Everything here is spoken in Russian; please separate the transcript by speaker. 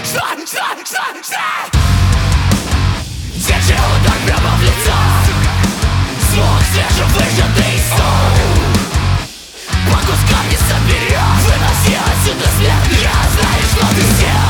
Speaker 1: Что? Держи удар прямо в лицо. Звук свежевыжатый сон. По кускам не соберешь. Выноси отсюда смерть. Я знаю, что ты сделал.